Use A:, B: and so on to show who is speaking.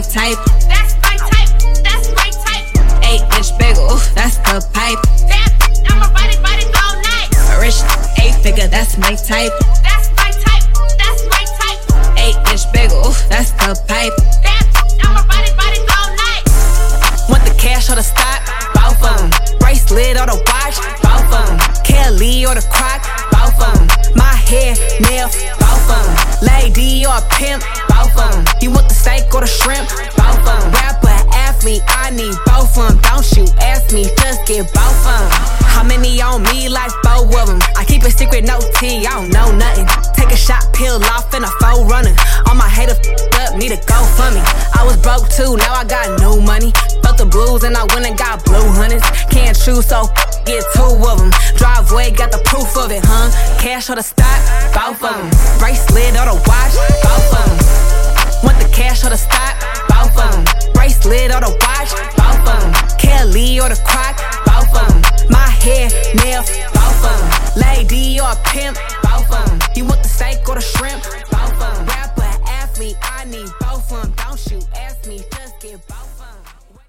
A: type.
B: That's my type. That's my type.
A: 8-inch bagel, that's the pipe.
B: That I'ma ride it all night.
A: A rich 8-figure, that's my type.
B: That's my type. That's my type.
A: 8-inch bagel, that's the pipe.
B: That I'ma ride it all night.
C: Want the cash or the stock? Both of them. Bracelet or the watch? Both of them. Kelly or the Croc? Both of them. My hair, nails? Both of them. Lady or a pimp? Both of them. You want the steak or the shrimp? Both of them. Rapper, athlete, I need both of them. Don't you ask me, just get both of them. How many on me like 4 of them? I keep it secret, no tea, I don't know nothing. Take a shot, peel off in a 4-runner. All my haters up, need to go for me. I was broke too, now I got no money. Felt the blues and I went and got blue hunters. Can't choose, so get 2 of them. Driveway got the proof of it, huh? Cash or the stock? Both of them. Bracelet or the watch? Both of them. Want the cash or the stock? Both of them. Bracelet or the watch? Both of them. Kelly or the Croc? Both of them. My hair, nails? Both of them. Lady or a pimp? Both of them. You want the steak or the shrimp?